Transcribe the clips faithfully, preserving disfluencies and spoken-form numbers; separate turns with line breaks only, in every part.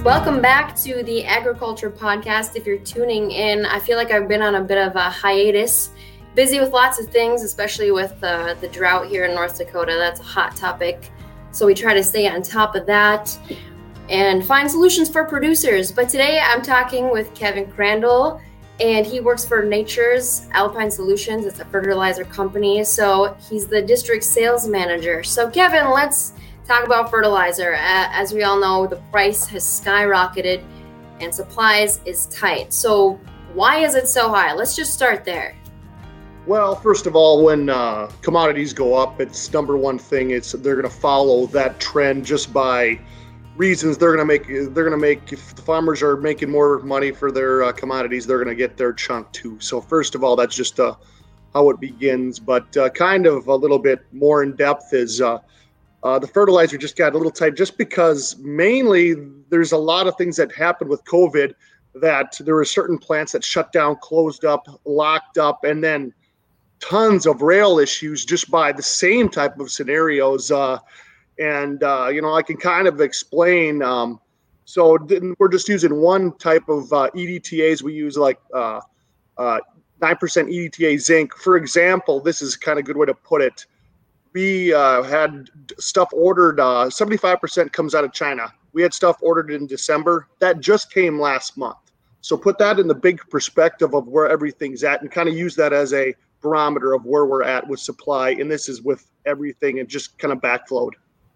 Welcome back to the Agriculture Podcast. If you're tuning in, I feel like I've been on a bit of a hiatus, busy with lots of things, especially with uh, the drought here in North Dakota. That's a hot topic. So we try to stay on top of that and find solutions for producers. But today I'm talking with Kevin Crandall, and he works for Nature's Alpine Solutions. It's a fertilizer company. So he's the district sales manager. So Kevin, let's talk about fertilizer. As we all know, the price has skyrocketed and supplies is tight. So why is it so high? Let's just start there.
Well, first of all, when uh, commodities go up, it's number one thing. It's they're going to follow that trend just by reasons. They're going to make. They're going to make. If the farmers are making more money for their uh, commodities, they're going to get their chunk too. So first of all, that's just uh, how it begins. But uh, kind of a little bit more in depth is. Uh, Uh, the fertilizer just got a little tight just because mainly there's a lot of things that happened with COVID, that there were certain plants that shut down, closed up, locked up, and then tons of rail issues just by the same type of scenarios. Uh, and, uh, you know, I can kind of explain. Um, so we're just using one type of uh, E D T As. We use like uh, uh, nine percent E D T A zinc. For example, this is kind of a good way to put it. We uh, had stuff ordered, uh, seventy-five percent comes out of China. We had stuff ordered in December. That just came last month. So put that in the big perspective of where everything's at and kind of use that as a barometer of where we're at with supply. And this is with everything and just kind of backflowed.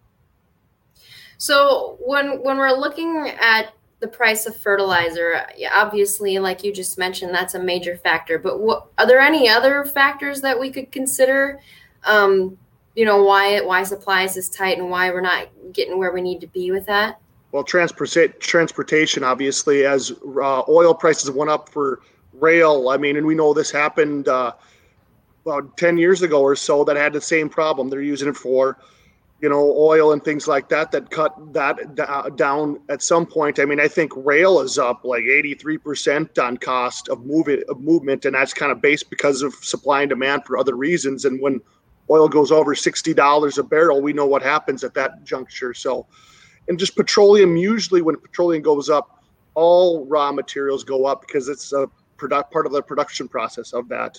So when when we're looking at the price of fertilizer, obviously, like you just mentioned, that's a major factor. But what, are there any other factors that we could consider? Um, you know, why why supplies is tight and why we're not getting where we need to be with that?
Well, transport transportation, obviously, as uh, oil prices went up for rail. I mean, and we know this happened uh, about ten years ago or so that had the same problem. They're using it for, you know, oil and things like that, that cut that d- down at some point. I mean, I think rail is up like eighty-three percent on cost of, move it, of movement, and that's kind of based because of supply and demand for other reasons. And when oil goes over sixty dollars a barrel, we know what happens at that juncture. So, and just petroleum, usually when petroleum goes up, all raw materials go up because it's a product part of the production process of that.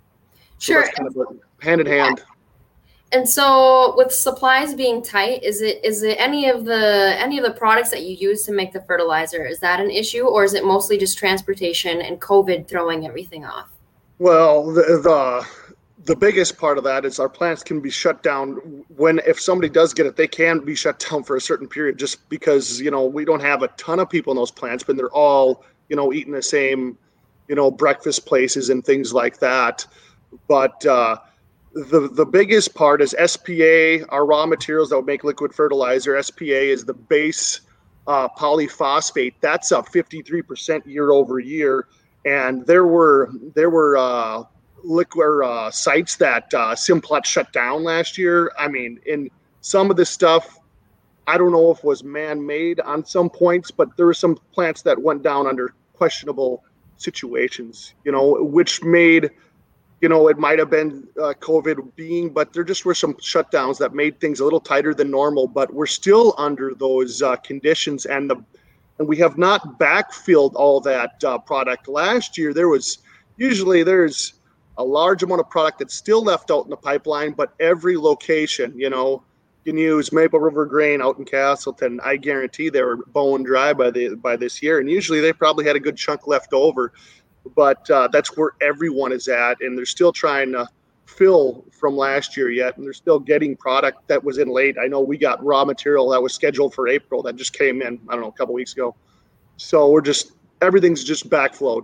Sure.
So that's kind of hand in hand.
And so with supplies being tight, is it is it any of the any of the products that you use to make the fertilizer, is that an issue, or is it mostly just transportation and COVID throwing everything off?
Well, the, the The biggest part of that is our plants can be shut down when, if somebody does get it, they can be shut down for a certain period just because, you know, we don't have a ton of people in those plants, but they're all, you know, eating the same, you know, breakfast places and things like that. But uh, the the biggest part is S P A, our raw materials that would make liquid fertilizer. S P A is the base uh, polyphosphate. That's up fifty-three percent year over year. And there were, there were, uh, liquid uh, sites that uh, Simplot shut down last year. I mean, in some of this stuff, I don't know if it was man-made on some points, but there were some plants that went down under questionable situations, you know, which made, you know, it might have been uh, COVID being, but there just were some shutdowns that made things a little tighter than normal, but we're still under those uh, conditions. And the and we have not backfilled all that uh, product. Last year, there was usually there's a large amount of product that's still left out in the pipeline, but every location, you know, you can use Maple River Grain out in Castleton. I guarantee they were bone dry by the by this year, and usually they probably had a good chunk left over. But uh, that's where everyone is at, and they're still trying to fill from last year yet, and they're still getting product that was in late. I know we got raw material that was scheduled for April that just came in, I don't know, a couple weeks ago. So we're just everything's just backflowed.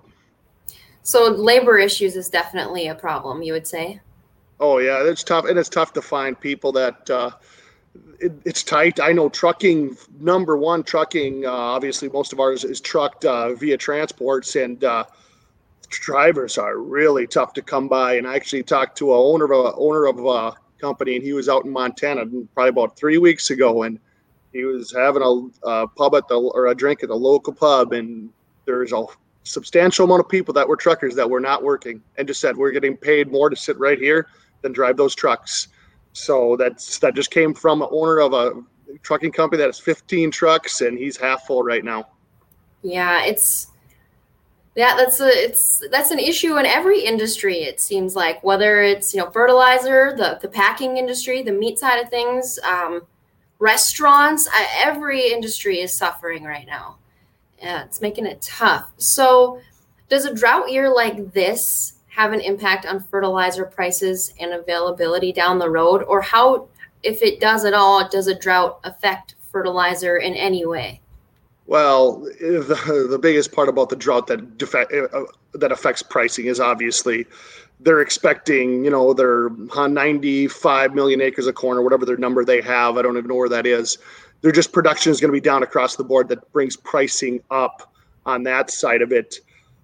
So labor issues is definitely a problem, you would say?
Oh, yeah, it's tough. And it's tough to find people that uh, it, it's tight. I know trucking, number one, trucking, uh, obviously most of ours is trucked uh, via transports, and uh, drivers are really tough to come by. And I actually talked to a owner of a owner of a company, and he was out in Montana probably about three weeks ago, and he was having a, a pub at the or a drink at the local pub, and there's a substantial amount of people that were truckers that were not working, and just said we're getting paid more to sit right here than drive those trucks. So that's that just came from an owner of a trucking company that has fifteen trucks, and he's half full right now.
Yeah, it's yeah, that's a it's that's an issue in every industry, it seems like, whether it's, you know, fertilizer, the the packing industry, the meat side of things, um, restaurants, I, every industry is suffering right now. Yeah, it's making it tough. So, does a drought year like this have an impact on fertilizer prices and availability down the road? Or how, if it does at all, does a drought affect fertilizer in any way?
Well, the, the biggest part about the drought that defect, uh, that affects pricing is obviously they're expecting, you know, their ninety-five million acres of corn or whatever their number they have. I don't even know where that is. They're just production is going to be down across the board. That brings pricing up on that side of it.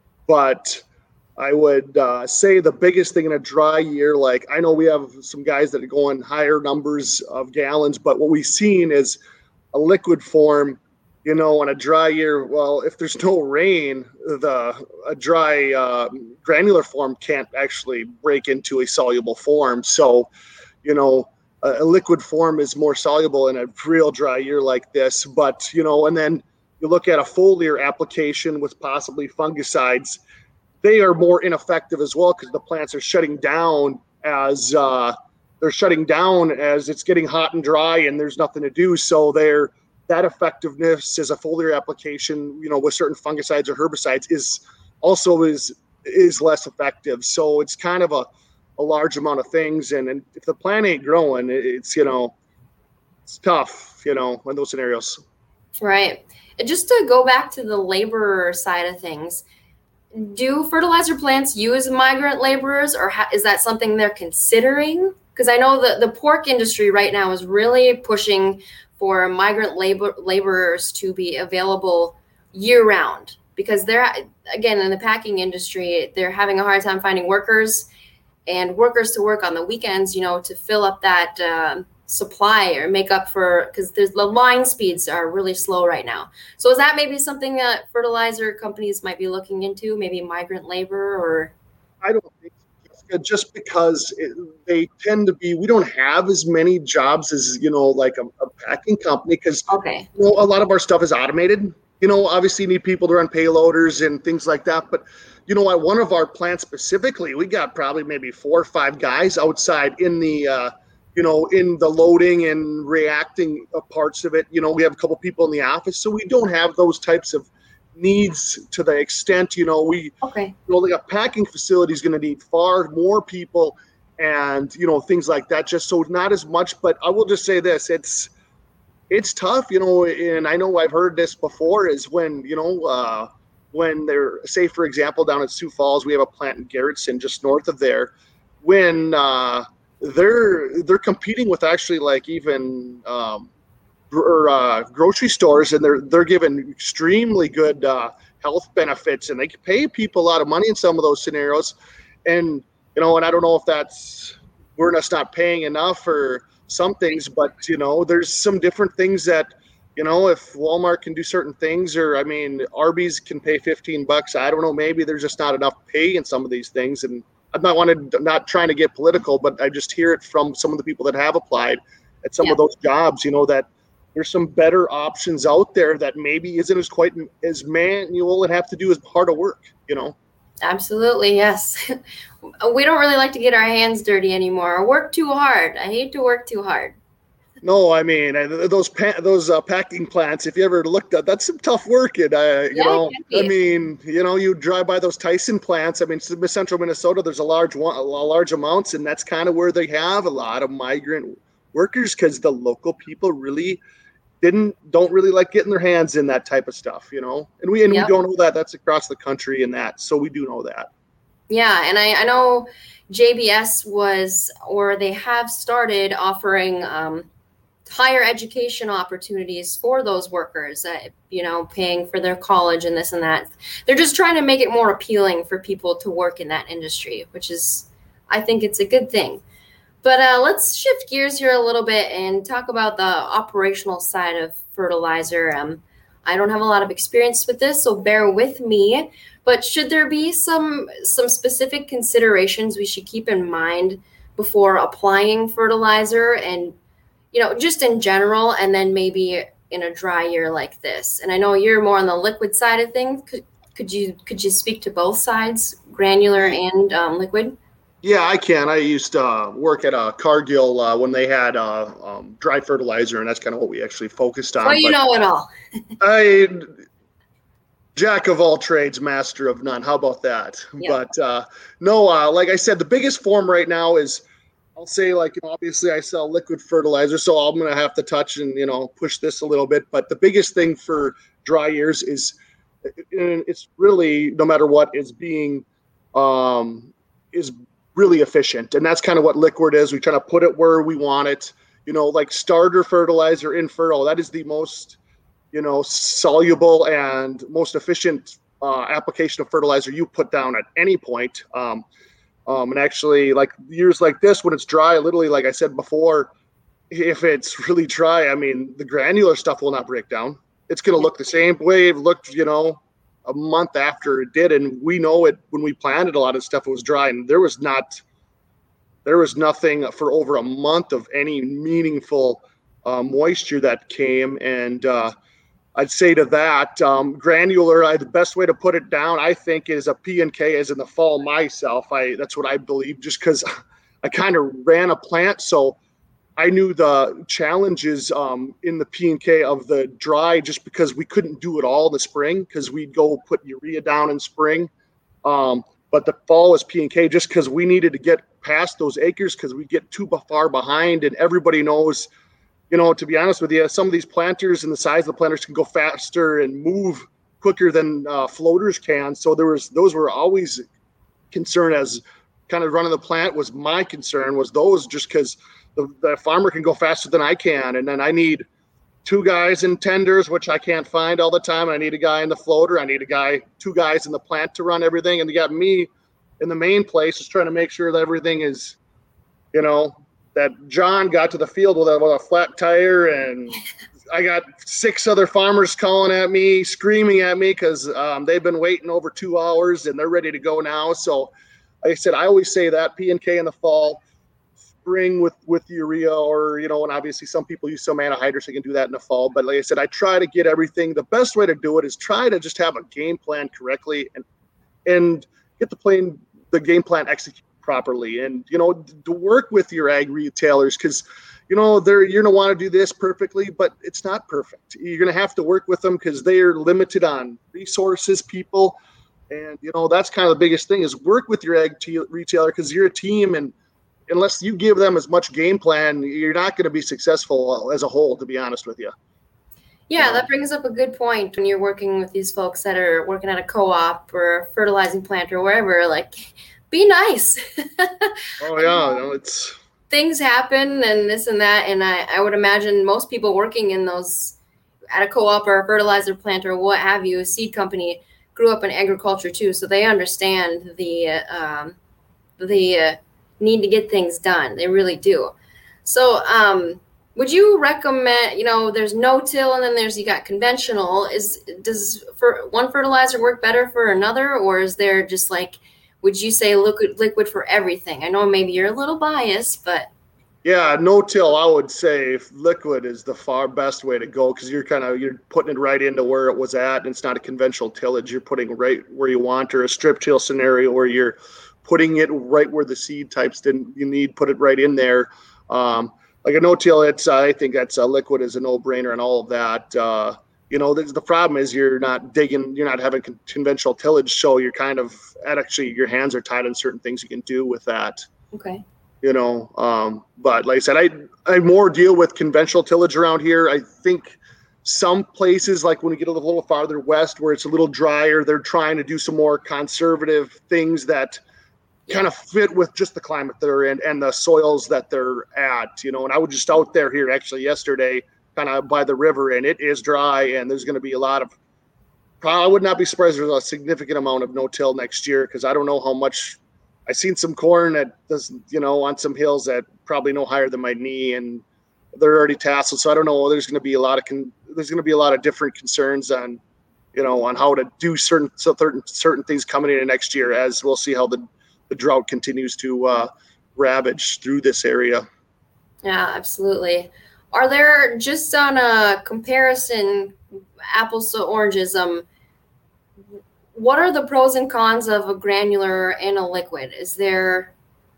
But I would uh, say the biggest thing in a dry year, like I know we have some guys that are going higher numbers of gallons, but what we've seen is a liquid form. You know, on a dry year, well, if there's no rain, the a dry uh, granular form can't actually break into a soluble form. So, you know, a, a liquid form is more soluble in a real dry year like this. But, you know, and then you look at a foliar application with possibly fungicides, they are more ineffective as well because the plants are shutting down as uh, they're shutting down as it's getting hot and dry and there's nothing to do. So they're that effectiveness as a foliar application, you know, with certain fungicides or herbicides is also is is less effective. So it's kind of a, a large amount of things. And, and if the plant ain't growing, it's, you know, it's tough, you know, in those scenarios.
Right. And just to go back to the laborer side of things, do fertilizer plants use migrant laborers, or ha- is that something they're considering? Because I know that the pork industry right now is really pushing for migrant labor laborers to be available year round, because they're, again, in the packing industry, they're having a hard time finding workers and workers to work on the weekends, you know, to fill up that uh, supply or make up for, because there's the line speeds are really slow right now. So is that maybe something that fertilizer companies might be looking into, maybe migrant labor? Or
I don't think so, just because it, they tend to be, we don't have as many jobs as, you know, like a, a packing company, because
okay,
you know, a lot of our stuff is automated. You know, obviously you need people to run payloaders and things like that. But, you know, at one of our plants specifically, we got probably maybe four or five guys outside in the, uh, you know, in the loading and reacting parts of it. You know, we have a couple people in the office, so we don't have those types of needs to the extent, you know, we,
okay,
you know, like a packing facility is going to need far more people and, you know, things like that. Just so not as much, but I will just say this, it's, it's tough, you know, and I know I've heard this before is when, you know, uh, when they're, say, for example, down at Sioux Falls, we have a plant in Garrettson, just north of there, when uh, they're, they're competing with actually like even, um, or uh, grocery stores, and they're they're given extremely good uh, health benefits, and they can pay people a lot of money in some of those scenarios. And you know, and I don't know if that's we're just not paying enough for some things, but you know, there's some different things that, you know, if Walmart can do certain things, or I mean, Arby's can pay fifteen bucks. I don't know, maybe there's just not enough pay in some of these things, and I'm not wanted not trying to get political, but I just hear it from some of the people that have applied at some
yeah,
of those jobs, you know, that there's some better options out there that maybe isn't as quite as manual and have to do as hard of work, you know?
absolutely, yes. We don't really like to get our hands dirty anymore or work too hard. I hate to work too hard.
No, I mean, those pa- those uh, packing plants, if you ever looked at, that's some tough work. And, uh, you
Yeah,
know,
it can be.
I mean, you know, you drive by those Tyson plants. I mean, central Minnesota, there's a large one, a large amounts, and that's kind of where they have a lot of migrant workers, because the local people really didn't don't really like getting their hands in that type of stuff, you know. And we and
Yep.
we don't know that that's across the country and that, so we do know that.
Yeah, and I, I know J B S was, or they have started offering um, higher education opportunities for those workers, uh, you know, paying for their college and this and that. They're just trying to make it more appealing for people to work in that industry, which is, I think it's a good thing. But uh, let's shift gears here a little bit and talk about the operational side of fertilizer. Um, I don't have a lot of experience with this, so bear with me. But should there be some some specific considerations we should keep in mind before applying fertilizer, and, you know, just in general, and then maybe in a dry year like this? And I know you're more on the liquid side of things. Could, could you could you speak to both sides, granular and um, liquid?
Yeah, I can. I used to uh, work at uh, Cargill uh, when they had uh, um, dry fertilizer, and that's kind of what we actually focused on.
So you
but
know it all.
I, jack of all trades, master of none. How about that?
Yep.
But uh, no, uh, like I said, the biggest form right now is, I'll say, like, you know, obviously I sell liquid fertilizer, so I'm going to have to touch and, you know, push this a little bit. But the biggest thing for dry years is, it's really, no matter what, is being, um, is really efficient. And that's kind of what liquid is. We try to put it where we want it, you know, like starter fertilizer in furrow. That is the most, you know, soluble and most efficient uh, application of fertilizer you put down at any point. Um, um, and actually, like years like this, when it's dry, literally, like I said before, if it's really dry, I mean, the granular stuff will not break down. It's going to look the same way it looked, you know, a month after it did. And we know it when we planted a lot of stuff, it was dry, and there was not, there was nothing for over a month of any meaningful uh, moisture that came. And uh, I'd say to that, um, granular, I, the best way to put it down, I think, is a P and K as in the fall myself. I, that's what I believe, just because I kind of ran a plant. So I knew the challenges um, in the P and K of the dry, just because we couldn't do it all in the spring, because we'd go put urea down in spring. Um, but the fall was P and K, just because we needed to get past those acres, because we get too far behind. And everybody knows, you know, to be honest with you, some of these planters and the size of the planters can go faster and move quicker than uh, floaters can. So there was, those were always concern as kind of running the plant was my concern, was those, just because the, the farmer can go faster than I can. And then I need two guys in tenders, which I can't find all the time. I need a guy in the floater. I need a guy, two guys in the plant to run everything. And you got me in the main place, is trying to make sure that everything is, you know, that John got to the field with a, with a flat tire, and I got six other farmers calling at me, screaming at me, because um, they've been waiting over two hours and they're ready to go now. So like I said, I always say that P and K in the fall, spring with, with urea, or, you know, and obviously some people use some anhydrous, they can do that in the fall. But like I said, I try to get everything. The best way to do it is try to just have a game plan correctly, and and get the plan, the game plan executed properly, and, you know, to work with your ag retailers, because, you know, they're, you're going to want to do this perfectly, but it's not perfect. You're going to have to work with them because they are limited on resources, people. And, you know, that's kind of the biggest thing, is work with your ag te- retailer, because you're a team, and unless you give them as much game plan, you're not going to be successful as a whole, to be honest with you.
Yeah,
um,
that brings up a good point when you're working with these folks that are working at a co-op or a fertilizing plant or wherever. Like, be nice.
Oh yeah, you know, it's
things happen and this and that, and I, I would imagine most people working in those at a co-op or a fertilizer plant or what have you, a seed company, grew up in agriculture too, so they understand the um, the uh, need to get things done. They really do. So um, would you recommend, you know, there's no-till and then there's, you got conventional. Is does for one fertilizer work better for another, or is there just like, would you say liquid liquid for everything? I know maybe you're a little biased, but
yeah, no-till, I would say liquid is the far best way to go, because you're kind of, you're putting it right into where it was at, and it's not a conventional tillage. You're putting right where you want, or a strip till scenario where you're putting it right where the seed types didn't you need, put it right in there. Um, like a no-till, it's uh, I think that's a liquid is a no-brainer and all of that. Uh, you know, the, the problem is you're not digging, you're not having con- conventional tillage, so you're kind of at actually your hands are tied on certain things you can do with that.
Okay.
You know, um, but like I said, I I more deal with conventional tillage around here. I think some places, like when you get a little farther west where it's a little drier, they're trying to do some more conservative things that yeah. kind of fit with just the climate they're in and the soils that they're at, you know. And I was just out there here actually yesterday, kind of by the river, and it is dry, and there's going to be a lot of, I would not be surprised if there's a significant amount of no-till next year, because I don't know how much. I seen some corn that doesn't, you know, on some hills that probably no higher than my knee, and they're already tasseled. So I don't know. There's going to be a lot of con- there's going to be a lot of different concerns on, you know, on how to do certain certain certain things coming in next year, as we'll see how the, the drought continues to uh, ravage through this area.
Yeah, absolutely. are there, just on a comparison, apples to oranges, um, what are the pros and cons of a granular and a liquid? Is there,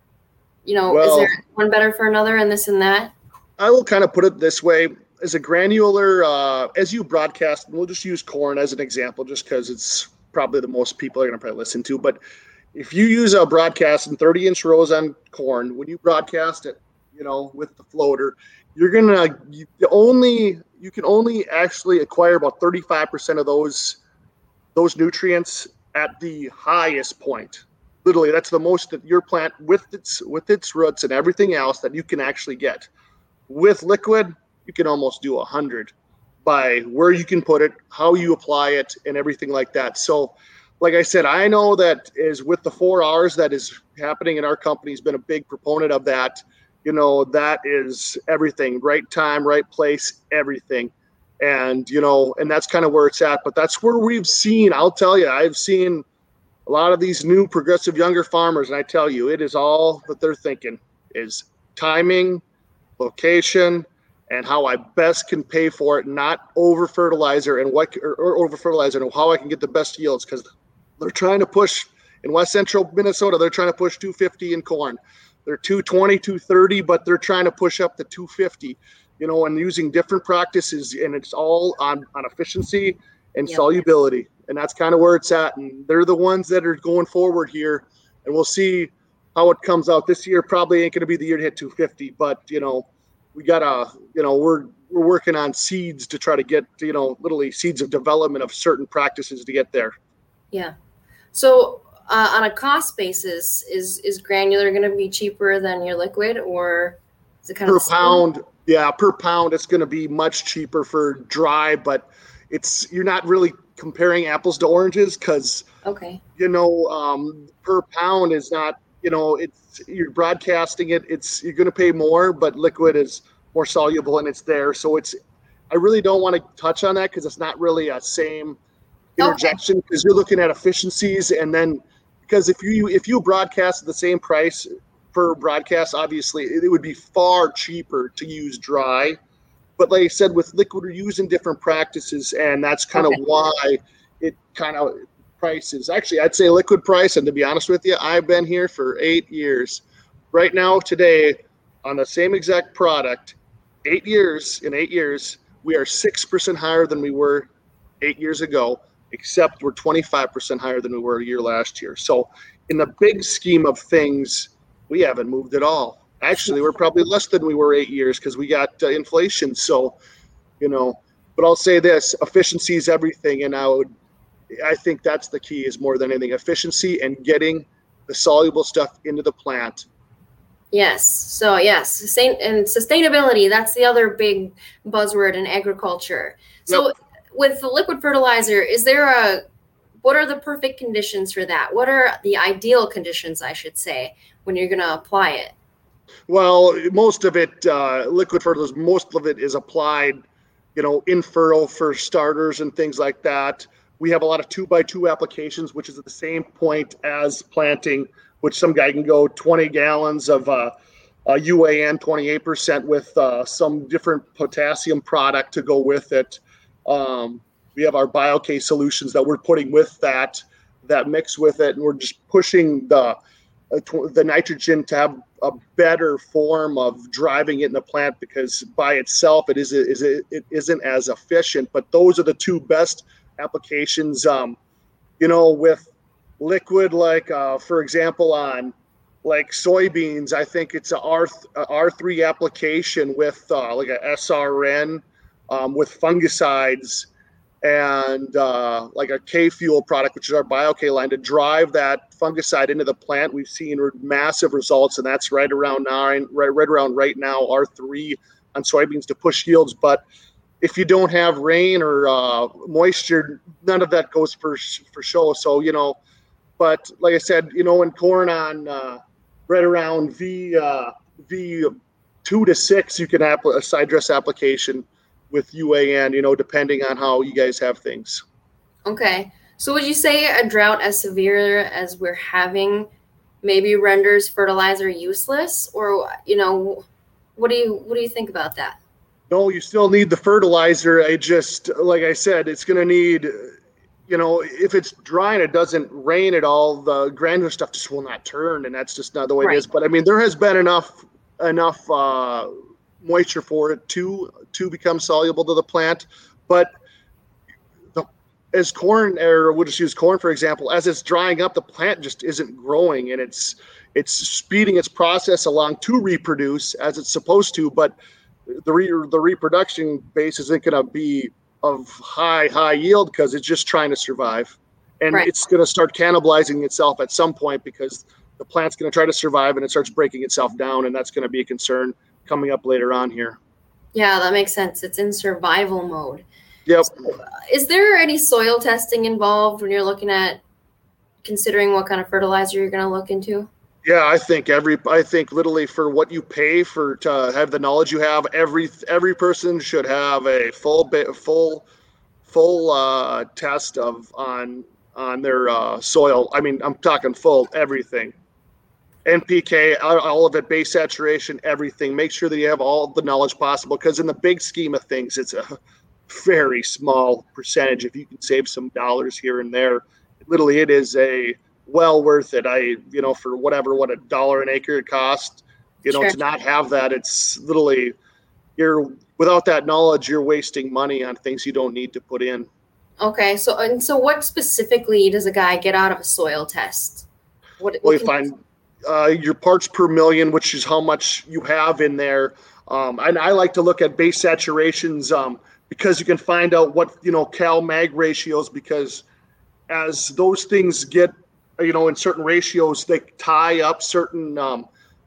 you know, well, is there one better for another and this and that?
I will kind of put it this way. As a granular, uh, as you broadcast, we'll just use corn as an example, just because it's probably the most people are going to probably listen to. But if you use a broadcast in thirty inch rows on corn, when you broadcast it, you know, with the floater, you're going to you only, you can only actually acquire about thirty-five percent of those, those nutrients at the highest point. Literally, that's the most that your plant with its, with its roots and everything else that you can actually get. With liquid, you can almost do a hundred by where you can put it, how you apply it, and everything like that. So, like I said, I know that is with the four R's that is happening in our company has been a big proponent of that. You know, that is everything, right time, right place, everything. And, you know, and that's kind of where it's at. But that's where we've seen, I'll tell you, I've seen a lot of these new progressive younger farmers, and I tell you, it is all that they're thinking is timing, location, and how I best can pay for it, not over fertilizer and what or, or over fertilizer and how I can get the best yields, because they're trying to push in west central Minnesota. They're trying to push two fifty in corn. They're two twenty, two thirty, but they're trying to push up to two fifty, you know, and using different practices, and it's all on, on efficiency and yep. solubility. And that's kind of where it's at. And they're the ones that are going forward here, and we'll see how it comes out. This year probably ain't going to be the year to hit two fifty, but, you know, we got to, you know, we're, we're working on seeds to try to get, you know, literally seeds of development of certain practices to get there.
Yeah. So uh, on a cost basis, is, is granular going to be cheaper than your liquid, or is it kind
per
of
pound? Yeah. Per pound, it's going to be much cheaper for dry, but it's, you're not really comparing apples to oranges. Cause
okay.
you know, um, per pound is not, you know, it's, you're broadcasting it, it's, you're going to pay more, but liquid is more soluble and it's there. So it's, I really don't want to touch on that because it's not really a same interjection, because okay. you're looking at efficiencies. And then, because if you, if you broadcast at the same price per broadcast, obviously it would be far cheaper to use dry. But like I said, with liquid, we're using different practices, and that's kind okay. of why it kind of, prices. Actually, I'd say liquid price, and to be honest with you, I've been here for eight years. Right now, today, on the same exact product, eight years, in eight years, we are six percent higher than we were eight years ago, except we're twenty-five percent higher than we were a year last year. So in the big scheme of things, we haven't moved at all. Actually, we're probably less than we were eight years because we got uh, inflation. So, you know, but I'll say this, efficiency is everything. And I would, I think that's the key, is more than anything, efficiency and getting the soluble stuff into the plant.
Yes. So yes, sustain and sustainability, that's the other big buzzword in agriculture. So yep. with the liquid fertilizer, is there a, what are the perfect conditions for that? What are the ideal conditions, I should say, when you're going to apply it?
Well, most of it, uh, liquid fertilizer, most of it is applied, you know, in furrow for starters and things like that. We have a lot of two by two applications, which is at the same point as planting, which some guy can go twenty gallons of uh, uh, U A N, twenty-eight percent with uh, some different potassium product to go with it. Um, we have our BioK solutions that we're putting with that, that mix with it. And we're just pushing the, uh, tw- the nitrogen to have a better form of driving it in the plant, because by itself, it is, is it, it isn't as efficient, but those are the two best applications. Um, you know, with liquid, like uh, for example, on like soybeans, I think it's a R a R three application with uh, like a S R N um, with fungicides, and uh, like a K-Fuel product, which is our BioK line, to drive that fungicide into the plant. We've seen massive results, and that's right around nine, right, right around right now, R three on soybeans to push yields. But if you don't have rain or uh, moisture, none of that goes for for show. So, you know, but like I said, you know, in corn on uh, right around V uh, V two to six, you can have a side dress application with U A N, you know, depending on how you guys have things.
Okay. So would you say a drought as severe as we're having maybe renders fertilizer useless? Or, you know, what do you what do you think about that?
No, you still need the fertilizer. I just, like I said, it's going to need, you know, if it's dry and it doesn't rain at all, the granular stuff just will not turn, and that's just not the way
Right.
it is. But I mean, there has been enough enough uh, moisture for it to to become soluble to the plant. But the, as corn, or we'll just use corn for example, as it's drying up, the plant just isn't growing, and it's it's speeding its process along to reproduce as it's supposed to, but the re, the reproduction base isn't going to be of high high yield because it's just trying to survive, and
Right.
it's going to start cannibalizing itself at some point because the plant's going to try to survive and it starts breaking itself down, and that's going to be a concern coming up later on here.
Yeah, that makes sense. It's in survival mode.
Yep.
So, uh, is there any soil testing involved when you're looking at considering what kind of fertilizer you're going to look into?
Yeah, I think every I think literally for what you pay for to have the knowledge you have, every every person should have a full bit full full uh, test of on on their uh, soil. I mean, I'm talking full everything, N P K, all of it, base saturation, everything. Make sure that you have all the knowledge possible, because in the big scheme of things, it's a very small percentage. If you can save some dollars here and there, literally, it is a well worth it. I, you know, for whatever, what a dollar an acre it costs, you know,
Sure.
to not have that, it's literally, you're, without that knowledge, you're wasting money on things you don't need to put in.
Okay, so and so what specifically does a guy get out of a soil test? What,
Well,
what
you
can-
find uh, your parts per million, which is how much you have in there. Um, and I like to look at base saturations um, because you can find out what, you know, cal mag ratios, because as those things get, you know, in certain ratios, they tie up certain um,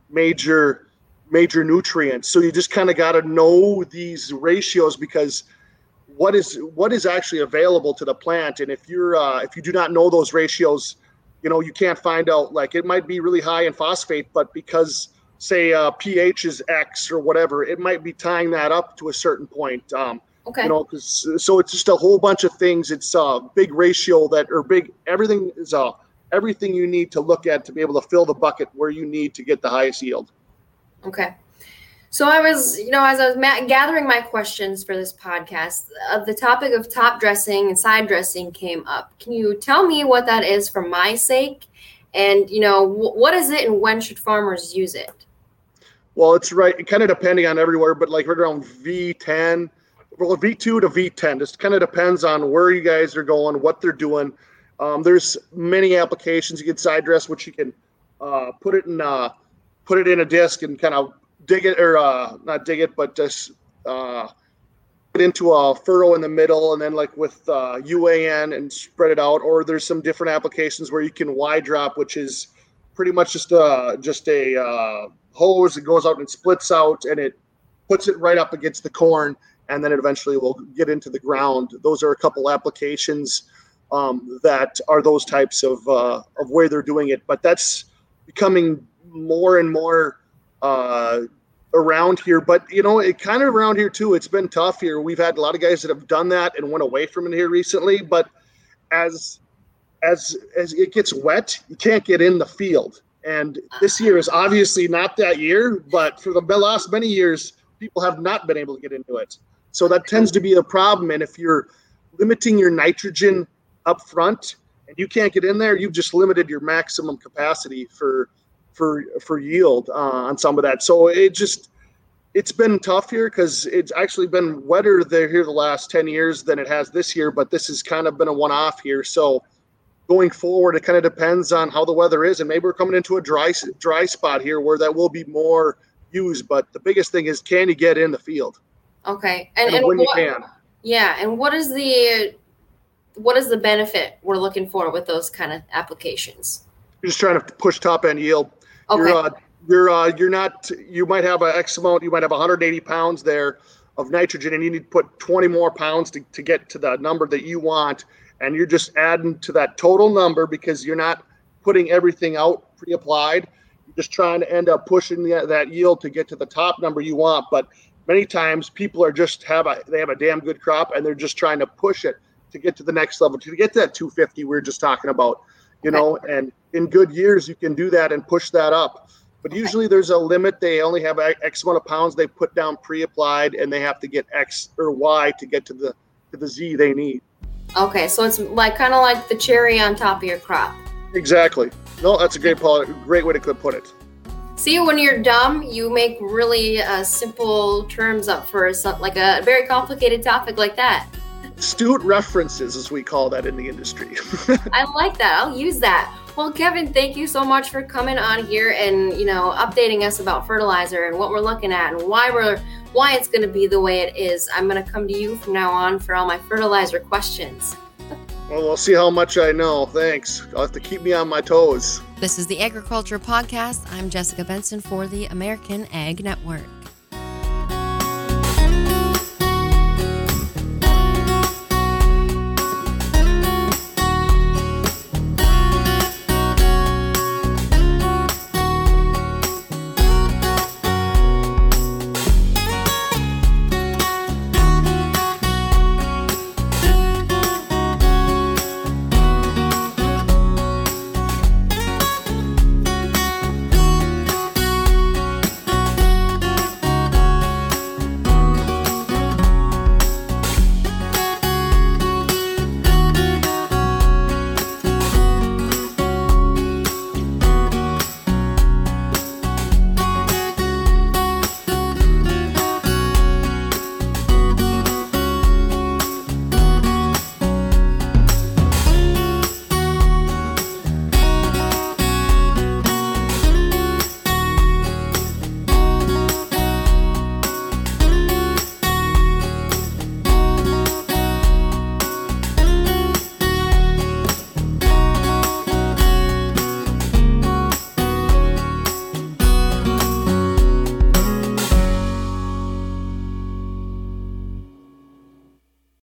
major major nutrients. So you just kind of got to know these ratios, because what is what is actually available to the plant. And if you're uh, if you do not know those ratios, you know, you can't find out. Like, it might be really high in phosphate, but because say uh, pH is X or whatever, it might be tying that up to a certain point. Um,
okay.
You know, 'cause, so it's just a whole bunch of things. It's a big ratio that, or big, everything is a, everything you need to look at to be able to fill the bucket where you need to get the highest yield.
Okay. So I was, you know, as I was ma- gathering my questions for this podcast, uh, the topic of top dressing and side dressing came up. Can you tell me what that is for my sake? And, you know, wh- what is it and when should farmers use it?
Well, it's right, kind of depending on everywhere, but like right around V ten, well, V two to V ten. Just kind of depends on where you guys are going, what they're doing. Um, there's many applications. You can side dress, which you can uh, put it in, uh, put it in a disc and kind of dig it, or uh, not dig it, but just uh, put it into a furrow in the middle, and then like with uh, U A N and spread it out. Or there's some different applications where you can Y drop, which is pretty much just a just a uh, hose that goes out and splits out, and it puts it right up against the corn, and then it eventually will get into the ground. Those are a couple applications um, that are those types of uh, of where they're doing it. But that's becoming more and more uh, around here. But, you know, it kind of around here too. It's been tough here. We've had a lot of guys that have done that and went away from it here recently. But as as as it gets wet, you can't get in the field. And this year is obviously not that year, but for the last many years, people have not been able to get into it. So that tends to be a problem. And if you're limiting your nitrogen up front and you can't get in there, you've just limited your maximum capacity for for for yield uh, on some of that. So it just, it's been tough here because it's actually been wetter there here the last ten years than it has this year, but this has kind of been a one-off here. So going forward, it kind of depends on how the weather is, and maybe we're coming into a dry dry spot here where that will be more used. But the biggest thing is, can you get in the field?
Okay. And,
And
and
when
what,
you can.
Yeah. And what is the what is the benefit we're looking for with those kind of applications?
You're just trying to push top end yield.
Okay.
You're uh, you're uh, you're not. You might have a X amount. You might have one hundred eighty pounds there of nitrogen, and you need to put twenty more pounds to, to get to the number that you want. And you're just adding to that total number because you're not putting everything out pre-applied. You're just trying to end up pushing the, that yield to get to the top number you want. But many times people are just have a they have a damn good crop, and they're just trying to push it to get to the next level, to get to that two fifty we were just talking about, you know. And in good years, you can do that and push that up. But usually there's a limit. They only have X amount of pounds they put down pre-applied, and they have to get X or Y to get to the to the Z they need.
Okay, so it's like kind of like the cherry on top of your crop.
Exactly. No, that's a great great way to put it.
See, when you're dumb, you make really uh, simple terms up for some, like a very complicated topic like that.
Astute references, as we call that in the industry.
I like that. I'll use that. Well, Kevin, thank you so much for coming on here and, you know, updating us about fertilizer and what we're looking at and why we're why it's going to be the way it is. I'm going to come to you from now on for all my fertilizer questions.
Well, we'll see how much I know. Thanks. I'll have to keep me on my toes.
This is the Agriculture Podcast. I'm Jessica Benson for the American Ag Network.